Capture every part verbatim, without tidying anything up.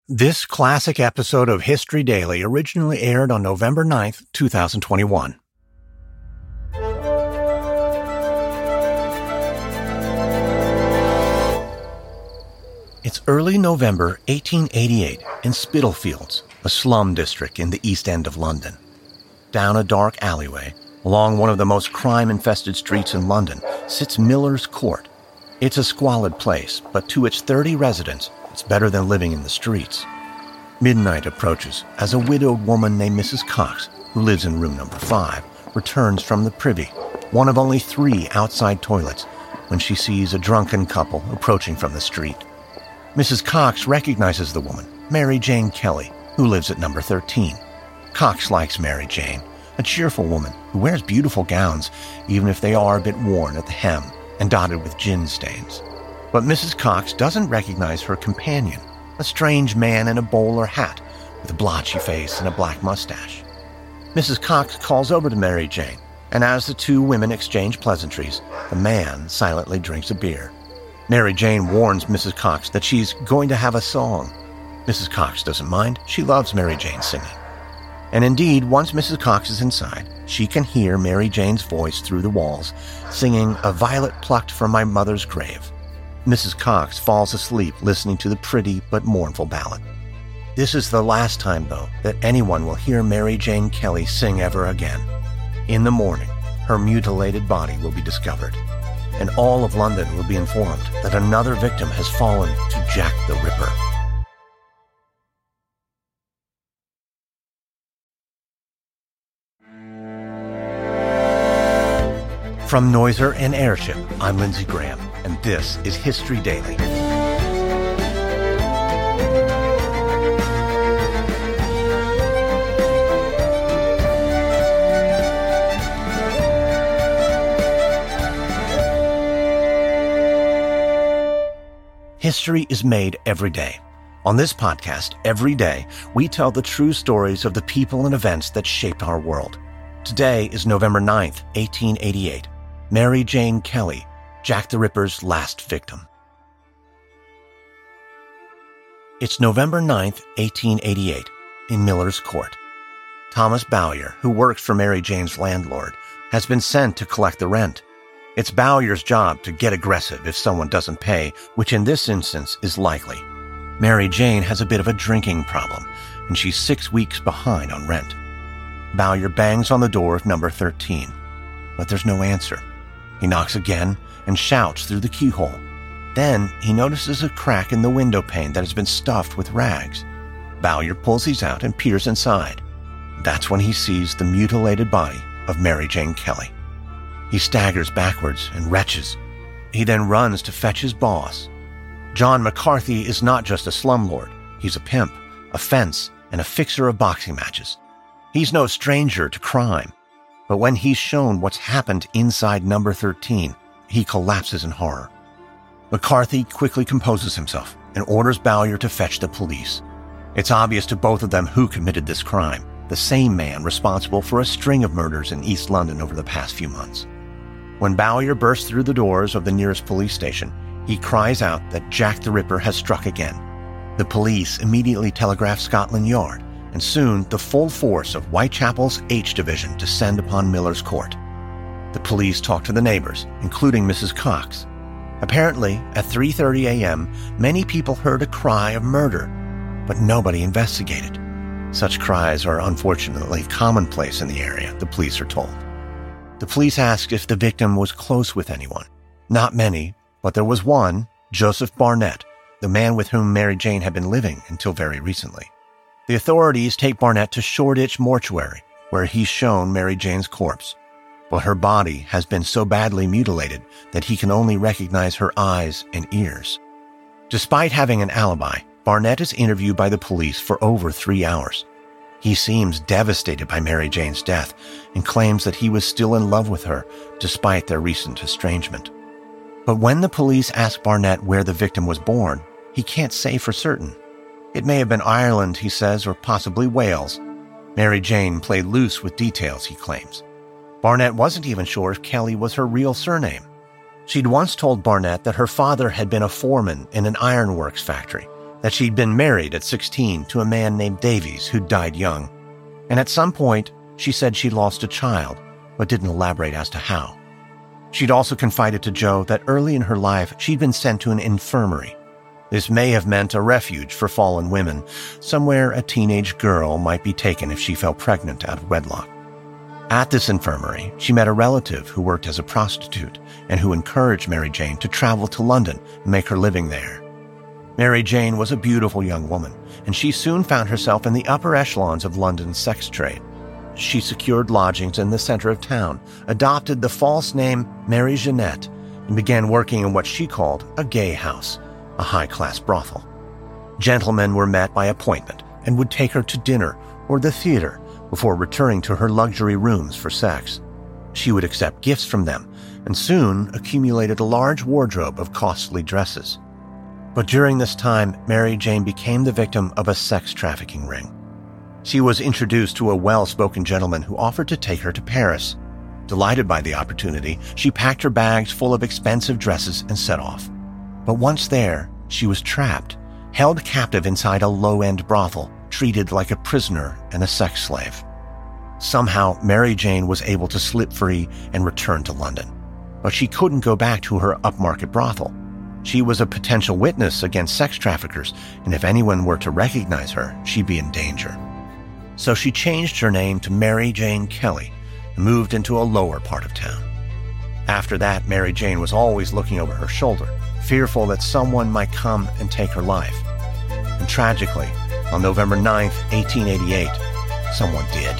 This classic episode of History Daily originally aired on November ninth, twenty twenty-one. It's early November eighteen eighty-eight in Spitalfields, a slum district in the East End of London. Down a dark alleyway, along one of the most crime-infested streets in London, sits Miller's Court. It's a squalid place, but to its thirty residents, it's better than living in the streets. Midnight approaches as a widowed woman named Missus Cox, who lives in room number five, returns from the privy, one of only three outside toilets, when she sees a drunken couple approaching from the street. Missus Cox recognizes the woman, Mary Jane Kelly, who lives at number thirteen. Cox likes Mary Jane, a cheerful woman who wears beautiful gowns, even if they are a bit worn at the hem and dotted with gin stains. But Missus Cox doesn't recognize her companion, a strange man in a bowler hat with a blotchy face and a black mustache. Missus Cox calls over to Mary Jane, and as the two women exchange pleasantries, the man silently drinks a beer. Mary Jane warns Missus Cox that she's going to have a song. Missus Cox doesn't mind. She loves Mary Jane singing. And indeed, once Missus Cox is inside, she can hear Mary Jane's voice through the walls, singing "A Violet Plucked from My Mother's Grave." Missus Cox falls asleep listening to the pretty but mournful ballad. This is the last time, though, that anyone will hear Mary Jane Kelly sing ever again. In the morning, her mutilated body will be discovered, and all of London will be informed that another victim has fallen to Jack the Ripper. From Noiser and Airship, I'm Lindsey Graham, and this is History Daily. History is made every day. On this podcast, every day, we tell the true stories of the people and events that shaped our world. Today is November ninth, eighteen eighty-eight. Mary Jane Kelly, Jack the Ripper's last victim. It's November ninth, eighteen eighty-eight, in Miller's Court. Thomas Bowyer, who works for Mary Jane's landlord, has been sent to collect the rent. It's Bowyer's job to get aggressive if someone doesn't pay, which in this instance is likely. Mary Jane has a bit of a drinking problem, and she's six weeks behind on rent. Bowyer bangs on the door of number thirteen, but there's no answer. He knocks again and shouts through the keyhole. Then he notices a crack in the window pane that has been stuffed with rags. Bowyer pulls these out and peers inside. That's when he sees the mutilated body of Mary Jane Kelly. He staggers backwards and retches. He then runs to fetch his boss. John McCarthy is not just a slumlord. He's a pimp, a fence, and a fixer of boxing matches. He's no stranger to crime. But when he's shown what's happened inside number thirteen, he collapses in horror. McCarthy quickly composes himself and orders Bowyer to fetch the police. It's obvious to both of them who committed this crime, the same man responsible for a string of murders in East London over the past few months. When Bowyer bursts through the doors of the nearest police station, he cries out that Jack the Ripper has struck again. The police immediately telegraph Scotland Yard, and soon the full force of Whitechapel's H Division descend upon Miller's Court. The police talk to the neighbors, including Missus Cox. Apparently, at three thirty a.m., many people heard a cry of murder, but nobody investigated. Such cries are unfortunately commonplace in the area, the police are told. The police asked if the victim was close with anyone. Not many, but there was one, Joseph Barnett, the man with whom Mary Jane had been living until very recently. The authorities take Barnett to Shoreditch Mortuary, where he's shown Mary Jane's corpse. But her body has been so badly mutilated that he can only recognize her eyes and ears. Despite having an alibi, Barnett is interviewed by the police for over three hours. He seems devastated by Mary Jane's death and claims that he was still in love with her despite their recent estrangement. But when the police ask Barnett where the victim was born, he can't say for certain. It may have been Ireland, he says, or possibly Wales. Mary Jane played loose with details, he claims. Barnett wasn't even sure if Kelly was her real surname. She'd once told Barnett that her father had been a foreman in an ironworks factory, that she'd been married at sixteen to a man named Davies who died young. And at some point, she said she lost a child, but didn't elaborate as to how. She'd also confided to Joe that early in her life, she'd been sent to an infirmary. This may have meant a refuge for fallen women, somewhere a teenage girl might be taken if she fell pregnant out of wedlock. At this infirmary, she met a relative who worked as a prostitute and who encouraged Mary Jane to travel to London and make her living there. Mary Jane was a beautiful young woman, and she soon found herself in the upper echelons of London's sex trade. She secured lodgings in the center of town, adopted the false name Mary Jeanette, and began working in what she called a gay house, a high-class brothel. Gentlemen were met by appointment and would take her to dinner or the theater before returning to her luxury rooms for sex. She would accept gifts from them and soon accumulated a large wardrobe of costly dresses. But during this time, Mary Jane became the victim of a sex trafficking ring. She was introduced to a well-spoken gentleman who offered to take her to Paris. Delighted by the opportunity, she packed her bags full of expensive dresses and set off. But once there, she was trapped, held captive inside a low-end brothel, treated like a prisoner and a sex slave. Somehow, Mary Jane was able to slip free and return to London. But she couldn't go back to her upmarket brothel. She was a potential witness against sex traffickers, and if anyone were to recognize her, she'd be in danger. So she changed her name to Mary Jane Kelly and moved into a lower part of town. After that, Mary Jane was always looking over her shoulder, fearful that someone might come and take her life. And tragically, on November ninth, eighteen eighty-eight, someone did.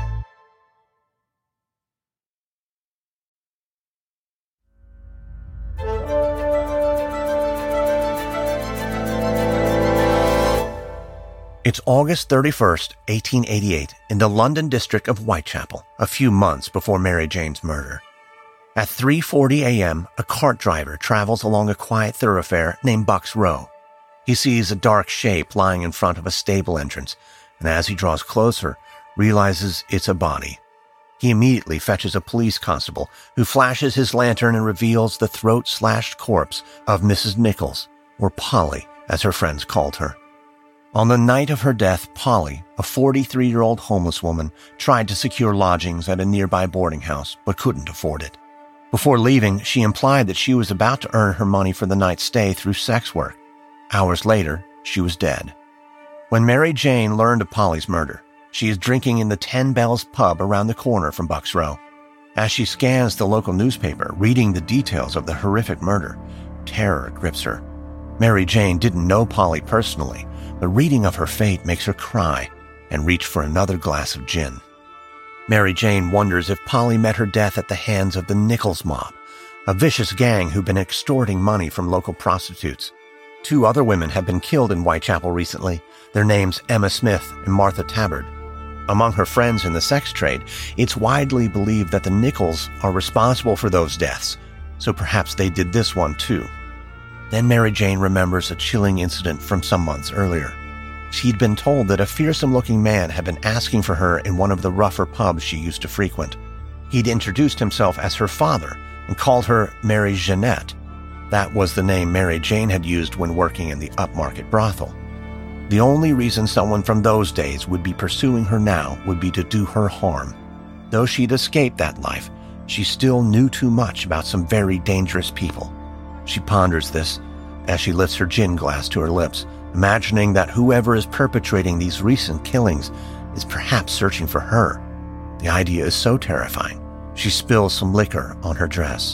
It's August thirty-first, eighteen eighty-eight, in the London district of Whitechapel, a few months before Mary Jane's murder. At three forty a.m., a cart driver travels along a quiet thoroughfare named Bucks Row. He sees a dark shape lying in front of a stable entrance, and as he draws closer, realizes it's a body. He immediately fetches a police constable, who flashes his lantern and reveals the throat-slashed corpse of Missus Nichols, or Polly, as her friends called her. On the night of her death, Polly, a forty-three-year-old homeless woman, tried to secure lodgings at a nearby boarding house, but couldn't afford it. Before leaving, she implied that she was about to earn her money for the night's stay through sex work. Hours later, she was dead. When Mary Jane learned of Polly's murder, she is drinking in the Ten Bells pub around the corner from Bucks Row. As she scans the local newspaper, reading the details of the horrific murder, terror grips her. Mary Jane didn't know Polly personally, but reading of her fate makes her cry and reach for another glass of gin. Mary Jane wonders if Polly met her death at the hands of the Nichols mob, a vicious gang who've been extorting money from local prostitutes. Two other women have been killed in Whitechapel recently, their names Emma Smith and Martha Tabbard. Among her friends in the sex trade, it's widely believed that the Nichols are responsible for those deaths, so perhaps they did this one too. Then Mary Jane remembers a chilling incident from some months earlier. She'd been told that a fearsome-looking man had been asking for her in one of the rougher pubs she used to frequent. He'd introduced himself as her father and called her Mary Jeanette. That was the name Mary Jane had used when working in the upmarket brothel. The only reason someone from those days would be pursuing her now would be to do her harm. Though she'd escaped that life, she still knew too much about some very dangerous people. She ponders this as she lifts her gin glass to her lips, imagining that whoever is perpetrating these recent killings is perhaps searching for her. The idea is so terrifying, she spills some liquor on her dress.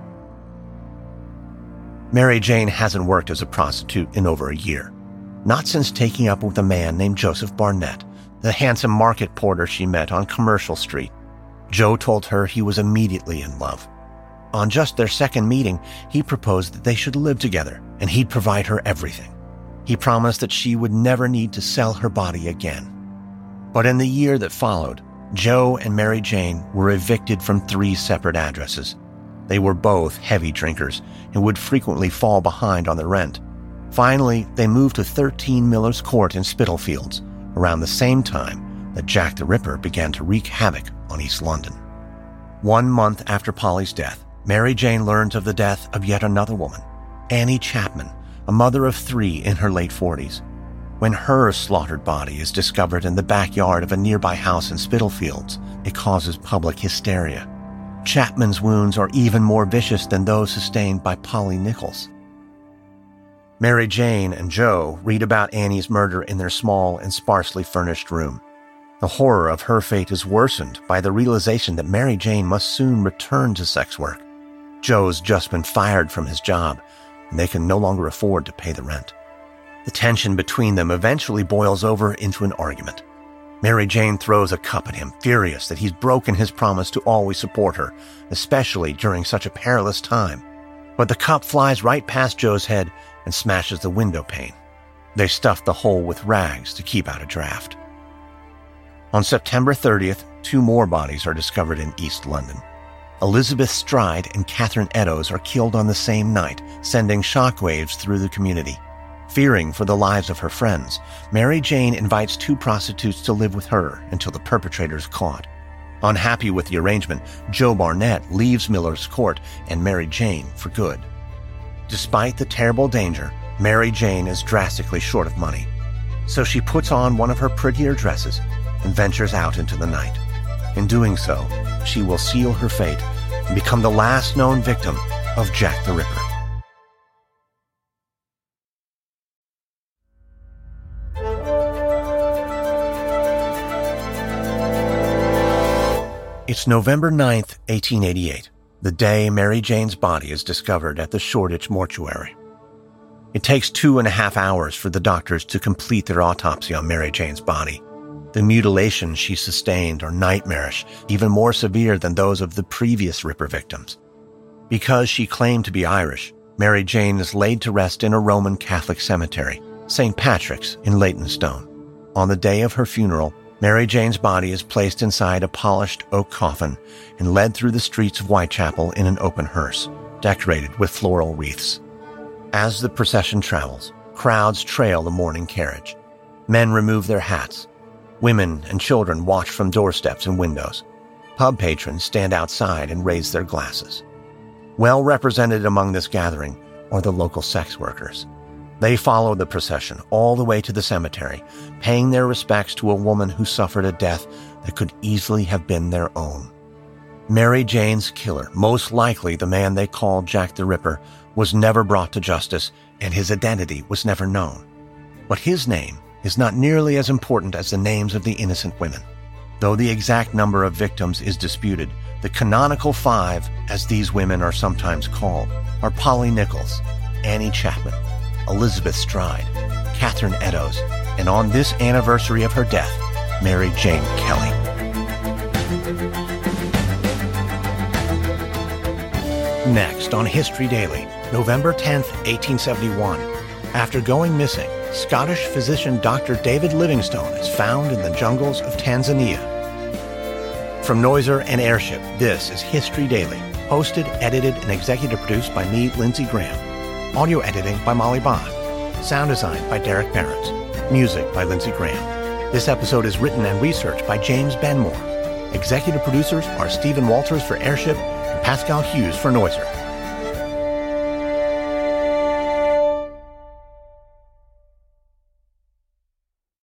Mary Jane hasn't worked as a prostitute in over a year. Not since taking up with a man named Joseph Barnett, the handsome market porter she met on Commercial Street. Joe told her he was immediately in love. On just their second meeting, he proposed that they should live together, and he'd provide her everything. He promised that she would never need to sell her body again. But in the year that followed, Joe and Mary Jane were evicted from three separate addresses. They were both heavy drinkers and would frequently fall behind on the rent. Finally, they moved to thirteen Miller's Court in Spitalfields, around the same time that Jack the Ripper began to wreak havoc on East London. One month after Polly's death, Mary Jane learns of the death of yet another woman, Annie Chapman, a mother of three in her late forties. When her slaughtered body is discovered in the backyard of a nearby house in Spitalfields, it causes public hysteria. Chapman's wounds are even more vicious than those sustained by Polly Nichols. Mary Jane and Joe read about Annie's murder in their small and sparsely furnished room. The horror of her fate is worsened by the realization that Mary Jane must soon return to sex work. Joe's just been fired from his job, and they can no longer afford to pay the rent. The tension between them eventually boils over into an argument. Mary Jane throws a cup at him, furious that he's broken his promise to always support her, especially during such a perilous time. But the cup flies right past Joe's head and smashes the window pane. They stuff the hole with rags to keep out a draft. On September thirtieth, two more bodies are discovered in East London. Elizabeth Stride and Catherine Eddowes are killed on the same night, sending shockwaves through the community. Fearing for the lives of her friends, Mary Jane invites two prostitutes to live with her until the perpetrators caught. Unhappy with the arrangement, Joe Barnett leaves Miller's Court and Mary Jane for good. Despite the terrible danger, Mary Jane is drastically short of money. So she puts on one of her prettier dresses and ventures out into the night. In doing so, she will seal her fate and become the last known victim of Jack the Ripper. It's November ninth, eighteen eighty-eight, the day Mary Jane's body is discovered at the Shoreditch mortuary. It takes two and a half hours for the doctors to complete their autopsy on Mary Jane's body. The mutilations she sustained are nightmarish, even more severe than those of the previous Ripper victims. Because she claimed to be Irish, Mary Jane is laid to rest in a Roman Catholic cemetery, Saint Patrick's in Leytonstone. On the day of her funeral, Mary Jane's body is placed inside a polished oak coffin and led through the streets of Whitechapel in an open hearse, decorated with floral wreaths. As the procession travels, crowds trail the mourning carriage. Men remove their hats. Women and children watch from doorsteps and windows. Pub patrons stand outside and raise their glasses. Well represented among this gathering are the local sex workers. They follow the procession all the way to the cemetery, paying their respects to a woman who suffered a death that could easily have been their own. Mary Jane's killer, most likely the man they called Jack the Ripper, was never brought to justice, and his identity was never known. But his name is not nearly as important as the names of the innocent women. Though the exact number of victims is disputed, the canonical five, as these women are sometimes called, are Polly Nichols, Annie Chapman, Elizabeth Stride, Catherine Eddowes, and on this anniversary of her death, Mary Jane Kelly. Next on History Daily, November tenth, eighteen seventy-one. After going missing, Scottish physician Doctor David Livingstone is found in the jungles of Tanzania. From Noiser and Airship, this is History Daily, hosted, edited, and executive produced by me, Lindsey Graham. Audio editing by Molly Bach. Sound design by Derek Barrett. Music by Lindsey Graham. This episode is written and researched by James Benmore. Executive producers are Stephen Walters for Airship and Pascal Hughes for Noiser.